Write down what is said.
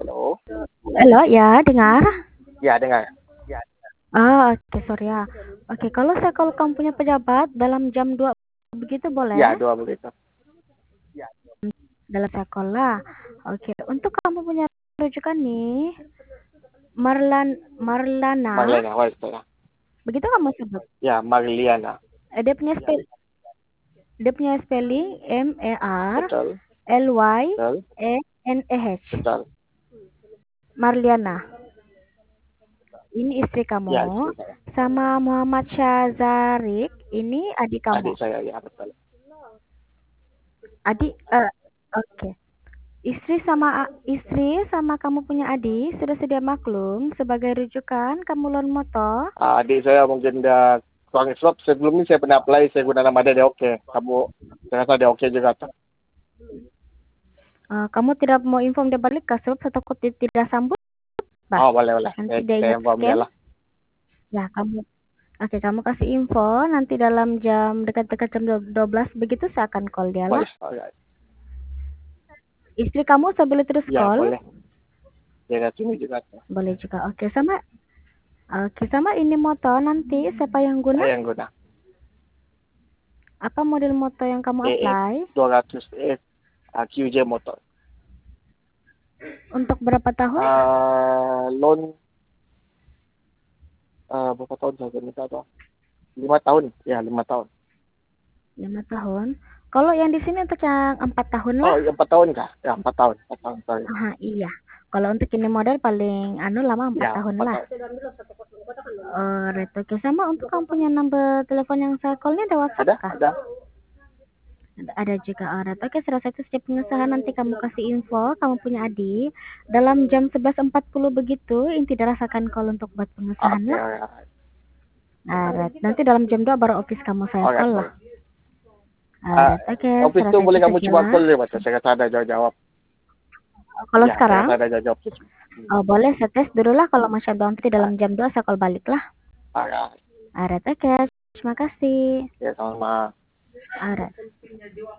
Halo? Halo, ya, dengar? Ya, dengar. Oke, sorry ya. Oke, kalau kamu punya pejabat dalam jam 2 begitu Ya, boleh? 2 begitu. Dalam sekolah. Oke, untuk kamu punya rujukan nih, Marlana, Marlena, wait, ya. begitu kamu sebut. Ya, Marliana. Dia punya spelling Betul, betul, Marlyaneh. betul. Marliana. Ini istri Ya, kamu. istri saya. Sama Muhammad Syazarik, ini adik kamu. Adik saya, ya, betul. Adik, oke. Istri sama kamu punya adik sudah sedia maklum sebagai rujukan kamu loan motor. Adik saya mungkin udah kurang sebab sebelum ini saya pernah apply, saya guna nama dia oke. Saya rasa dia oke juga tuh. Kamu tidak mau inform dia balik sebab saya takut dia tidak sambut, Bah. Oh, boleh, boleh. Nanti dia Saya ingat inform dia scam. lah. Ya, kamu kasih info nanti dalam jam dekat-dekat jam 12 begitu saya akan call dia lah. Boleh, alright. Istri kamu saya boleh terus Ya, call? boleh. Dia ada sini juga tuh. Boleh juga. Oke, sama ini motor nanti siapa yang guna? Saya yang guna. Apa model motor yang kamu EF apply? 200 QJ motor. Untuk berapa tahun? Loan berapa tahun saya minta tuh? 5 tahun. Ya, 5 tahun. 5 tahun. Kalau yang di sini untuk yang 4 tahun lah. Oh, 4 tahun kah? Ya, 4 tahun. 4 tahun, sorry. Iya. Kalau untuk ini model paling lama 4 Ya, tahun 4 lah. tahun. Right, oke. Sama untuk kamu punya nomor telepon yang saya call-nya ada WhatsApp kah? Ada. Ada juga. Right, oke. Setelah itu setiap pengesahan nanti kamu kasih info kamu punya adik. Dalam jam 11.40 begitu inti rasakan call untuk buat pengesahan Oke, lah. alright. Right. Nanti dalam jam 2 baru office kamu saya call lah. Right, oke. Office Setelah tuh boleh itu kamu coba sajalah. call deh, Mas. Saya rasa ada jawab. Kalau Ya, sekarang? saya rasa ada jawab. Boleh saya tes dulu lah kalau Masya Allah nanti dalam jam 2 saya call balik lah. Alright. Alright, oke. Terima kasih. Ya, sama-sama. Alright.